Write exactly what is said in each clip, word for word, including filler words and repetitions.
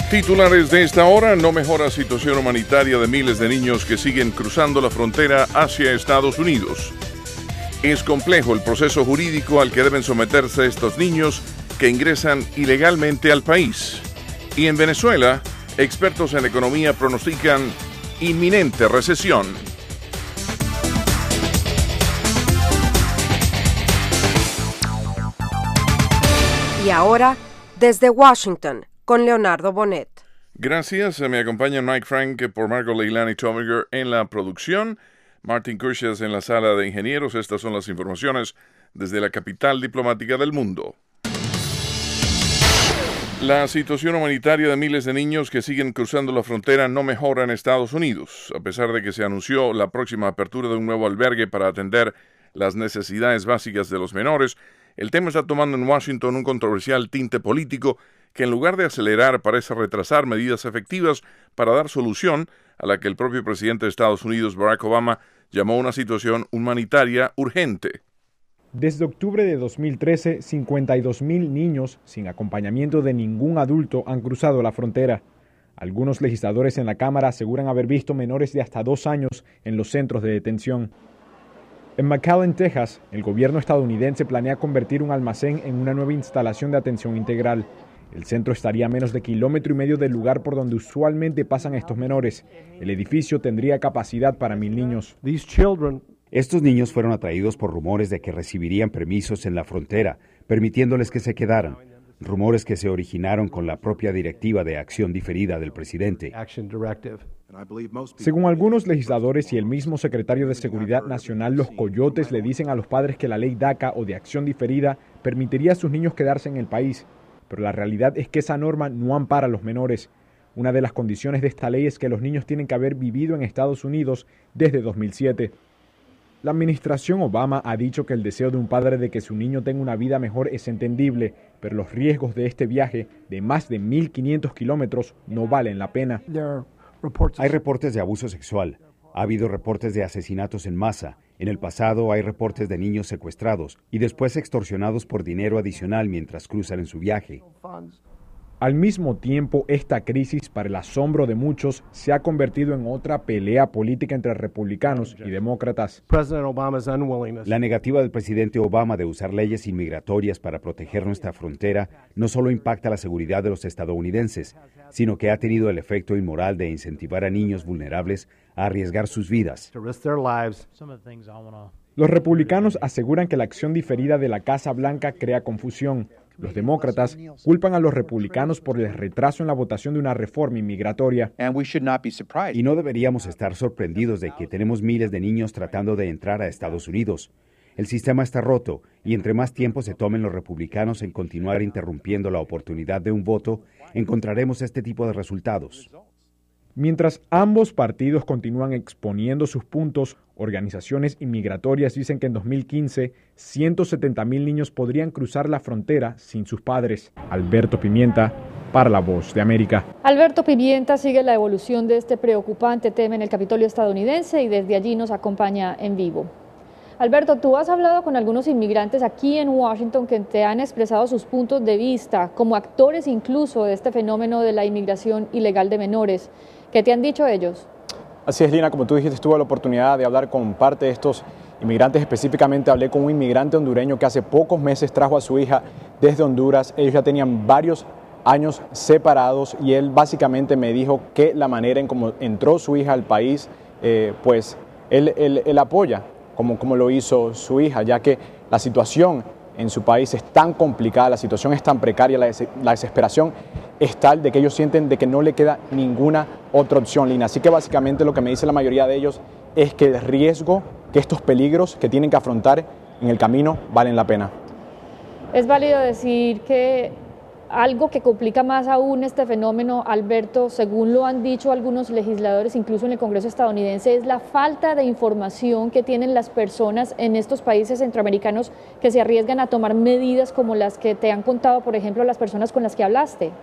Titulares de esta hora: no mejora situación humanitaria de miles de niños que siguen cruzando la frontera hacia Estados Unidos. Es complejo el proceso jurídico al que deben someterse estos niños que ingresan ilegalmente al país. Y en Venezuela, expertos en economía pronostican inminente recesión. Y ahora, desde Washington, con Leonardo Bonet. Gracias, me acompaña Mike Frank por Marco Leilani Tomiger en la producción, Martin Kursias en la sala de ingenieros. Estas son las informaciones desde la capital diplomática del mundo. La situación humanitaria de miles de niños que siguen cruzando la frontera no mejora en Estados Unidos, a pesar de que se anunció la próxima apertura de un nuevo albergue para atender las necesidades básicas de los menores. El tema está tomando en Washington un controversial tinte político que, en lugar de acelerar, parece retrasar medidas efectivas para dar solución a la que el propio presidente de Estados Unidos, Barack Obama, llamó una situación humanitaria urgente. Desde octubre de dos mil trece, cincuenta y dos mil niños sin acompañamiento de ningún adulto han cruzado la frontera. Algunos legisladores en la Cámara aseguran haber visto menores de hasta dos años en los centros de detención. En McAllen, Texas, el gobierno estadounidense planea convertir un almacén en una nueva instalación de atención integral. El centro estaría a menos de kilómetro y medio del lugar por donde usualmente pasan estos menores. El edificio tendría capacidad para mil niños. Estos niños fueron atraídos por rumores de que recibirían permisos en la frontera, permitiéndoles que se quedaran. Rumores que se originaron con la propia directiva de acción diferida del presidente. Según algunos legisladores y el mismo secretario de Seguridad Nacional, los coyotes le dicen a los padres que la ley DACA o de acción diferida permitiría a sus niños quedarse en el país. Pero la realidad es que esa norma no ampara a los menores. Una de las condiciones de esta ley es que los niños tienen que haber vivido en Estados Unidos desde dos mil siete. La administración Obama ha dicho que el deseo de un padre de que su niño tenga una vida mejor es entendible, pero los riesgos de este viaje de más de mil quinientos kilómetros no valen la pena. Hay reportes de abuso sexual, ha habido reportes de asesinatos en masa, en el pasado hay reportes de niños secuestrados y después extorsionados por dinero adicional mientras cruzan en su viaje. Al mismo tiempo, esta crisis, para el asombro de muchos, se ha convertido en otra pelea política entre republicanos y demócratas. La negativa del presidente Obama de usar leyes inmigratorias para proteger nuestra frontera no solo impacta la seguridad de los estadounidenses, sino que ha tenido el efecto inmoral de incentivar a niños vulnerables a arriesgar sus vidas. Los republicanos aseguran que la acción diferida de la Casa Blanca crea confusión. Los demócratas culpan a los republicanos por el retraso en la votación de una reforma inmigratoria. Y no deberíamos estar sorprendidos de que tenemos miles de niños tratando de entrar a Estados Unidos. El sistema está roto y entre más tiempo se tomen los republicanos en continuar interrumpiendo la oportunidad de un voto, encontraremos este tipo de resultados. Mientras ambos partidos continúan exponiendo sus puntos, organizaciones inmigratorias dicen que en dos mil quince, ciento setenta mil niños podrían cruzar la frontera sin sus padres. Alberto Pimienta, para La Voz de América. Alberto Pimienta sigue la evolución de este preocupante tema en el Capitolio estadounidense y desde allí nos acompaña en vivo. Alberto, tú has hablado con algunos inmigrantes aquí en Washington que te han expresado sus puntos de vista, como actores incluso de este fenómeno de la inmigración ilegal de menores. ¿Qué te han dicho ellos? Así es, Lina, como tú dijiste, tuve la oportunidad de hablar con parte de estos inmigrantes. Específicamente hablé con un inmigrante hondureño que hace pocos meses trajo a su hija desde Honduras. Ellos ya tenían varios años separados y él básicamente me dijo que la manera en cómo entró su hija al país, eh, pues él, él, él apoya como, como lo hizo su hija, ya que la situación en su país es tan complicada, la situación es tan precaria, la, des la desesperación es tal de que ellos sienten de que no le queda ninguna otra opción, Lina. Así que básicamente lo que me dice la mayoría de ellos es que el riesgo, que estos peligros que tienen que afrontar en el camino valen la pena. Es válido decir que algo que complica más aún este fenómeno, Alberto, según lo han dicho algunos legisladores, incluso en el Congreso estadounidense, es la falta de información que tienen las personas en estos países centroamericanos que se arriesgan a tomar medidas como las que te han contado, por ejemplo, las personas con las que hablaste.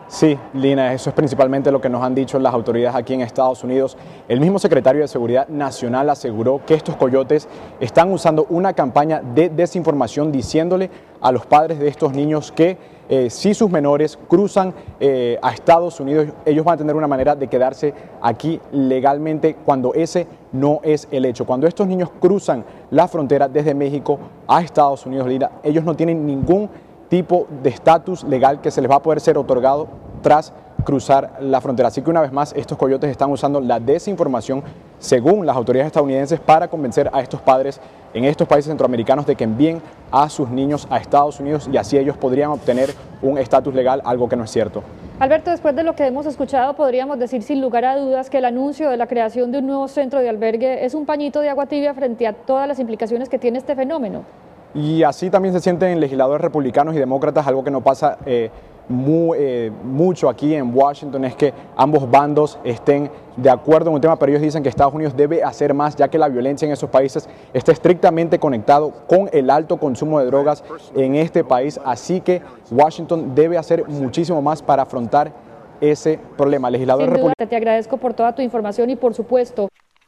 Sí, Lina, eso es principalmente lo que nos han dicho las autoridades aquí en Estados Unidos. El mismo secretario de Seguridad Nacional aseguró que estos coyotes están usando una campaña de desinformación diciéndole a los padres de estos niños que eh, si sus menores cruzan eh, a Estados Unidos, ellos van a tener una manera de quedarse aquí legalmente cuando ese no es el hecho. Cuando estos niños cruzan la frontera desde México a Estados Unidos, Lina, ellos no tienen ningún tipo de estatus legal que se les va a poder ser otorgado tras cruzar la frontera. Así que una vez más, estos coyotes están usando la desinformación, según las autoridades estadounidenses, para convencer a estos padres en estos países centroamericanos de que envíen a sus niños a Estados Unidos y así ellos podrían obtener un estatus legal, algo que no es cierto. Alberto, después de lo que hemos escuchado, podríamos decir sin lugar a dudas que el anuncio de la creación de un nuevo centro de albergue es un pañito de agua tibia frente a todas las implicaciones que tiene este fenómeno. Y así también se sienten legisladores republicanos y demócratas, algo que no pasa eh, muy, eh, mucho aquí en Washington, es que ambos bandos estén de acuerdo en un tema, pero ellos dicen que Estados Unidos debe hacer más, ya que la violencia en esos países está estrictamente conectado con el alto consumo de drogas en este país, así que Washington debe hacer muchísimo más para afrontar ese problema. Legisladores republicanos. Te agradezco por toda tu información y por supuesto.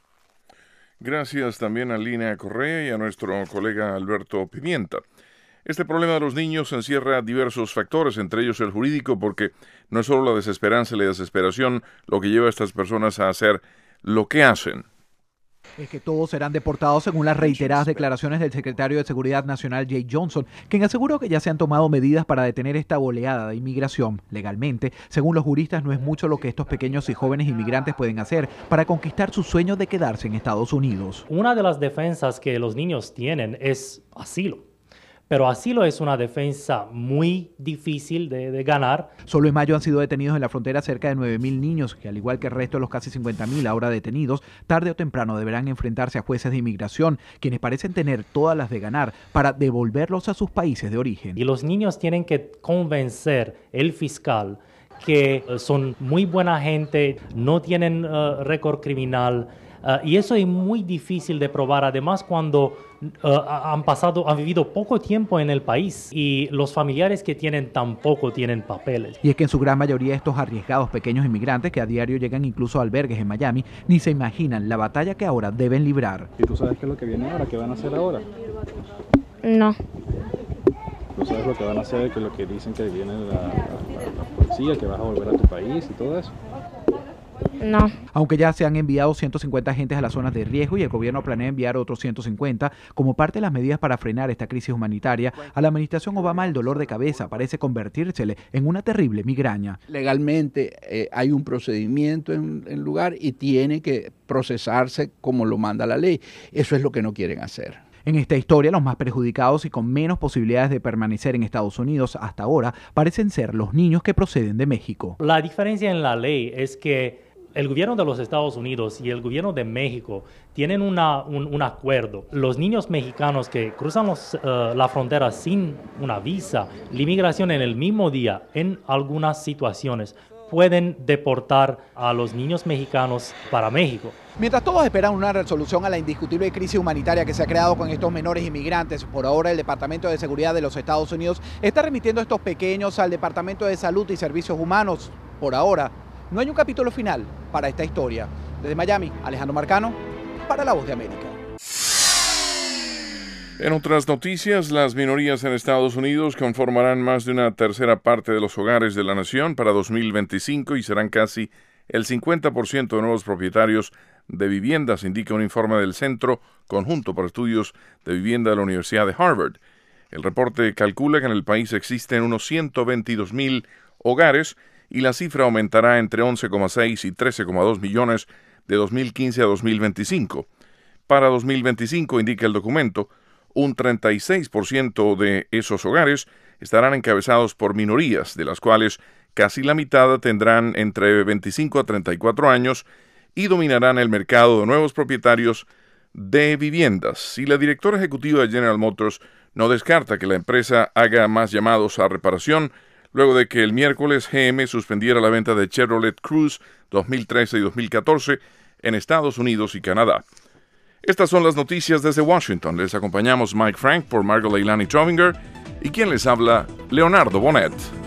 Gracias también a Lina Correa y a nuestro colega Alberto Pimienta. Este problema de los niños encierra diversos factores, entre ellos el jurídico, porque no es solo la desesperanza y la desesperación lo que lleva a estas personas a hacer lo que hacen. Es que todos serán deportados según las reiteradas declaraciones del secretario de Seguridad Nacional Jay Johnson, quien aseguró que ya se han tomado medidas para detener esta oleada de inmigración. Legalmente, según los juristas, no es mucho lo que estos pequeños y jóvenes inmigrantes pueden hacer para conquistar su sueño de quedarse en Estados Unidos. Una de las defensas que los niños tienen es asilo. Pero asilo es una defensa muy difícil de, de ganar. Solo en mayo han sido detenidos en la frontera cerca de nueve mil niños, que al igual que el resto de los casi cincuenta mil ahora detenidos, tarde o temprano deberán enfrentarse a jueces de inmigración, quienes parecen tener todas las de ganar para devolverlos a sus países de origen. Y los niños tienen que convencer el fiscal que son muy buena gente, no tienen uh, récord criminal, Uh, y eso es muy difícil de probar, además cuando uh, han pasado, han vivido poco tiempo en el país y los familiares que tienen tampoco tienen papeles. Y es que en su gran mayoría estos arriesgados pequeños inmigrantes que a diario llegan incluso a albergues en Miami, ni se imaginan la batalla que ahora deben librar. ¿Y tú sabes qué es lo que viene ahora? ¿Qué van a hacer ahora? No. ¿Tú sabes lo que van a hacer? ¿Qué es lo que dicen que viene la, la, la policía, que vas a volver a tu país y todo eso? No. Aunque ya se han enviado ciento cincuenta agentes a las zonas de riesgo y el gobierno planea enviar otros ciento cincuenta como parte de las medidas para frenar esta crisis humanitaria, a la administración Obama el dolor de cabeza parece convertírsele en una terrible migraña. Legalmente eh, hay un procedimiento en, en lugar y tiene que procesarse como lo manda la ley. Eso es lo que no quieren hacer. En esta historia, los más perjudicados y con menos posibilidades de permanecer en Estados Unidos hasta ahora parecen ser los niños que proceden de México. La diferencia en la ley es que el gobierno de los Estados Unidos y el gobierno de México tienen una, un, un acuerdo. Los niños mexicanos que cruzan los, uh, la frontera sin una visa, la inmigración en el mismo día, en algunas situaciones, pueden deportar a los niños mexicanos para México. Mientras todos esperan una resolución a la indiscutible crisis humanitaria que se ha creado con estos menores inmigrantes, por ahora el Departamento de Seguridad de los Estados Unidos está remitiendo a estos pequeños al Departamento de Salud y Servicios Humanos. Por ahora, no hay un capítulo final para esta historia. Desde Miami, Alejandro Marcano, para La Voz de América. En otras noticias, las minorías en Estados Unidos conformarán más de una tercera parte de los hogares de la nación para dos mil veinticinco y serán casi el cincuenta por ciento de nuevos propietarios de viviendas, indica un informe del Centro Conjunto para Estudios de Vivienda de la Universidad de Harvard. El reporte calcula que en el país existen unos ciento veintidós mil hogares y la cifra aumentará entre once coma seis y trece coma dos millones de dos mil quince a dos mil veinticinco. Para dos mil veinticinco, indica el documento, un treinta y seis por ciento de esos hogares estarán encabezados por minorías, de las cuales casi la mitad tendrán entre veinticinco a treinta y cuatro años y dominarán el mercado de nuevos propietarios de viviendas. Y la directora ejecutiva de General Motors no descarta que la empresa haga más llamados a reparación luego de que el miércoles G M suspendiera la venta de Chevrolet Cruze dos mil trece y dos mil catorce en Estados Unidos y Canadá. Estas son las noticias desde Washington. Les acompañamos Mike Frank por Margot Leilani Trovinger y quien les habla, Leonardo Bonet.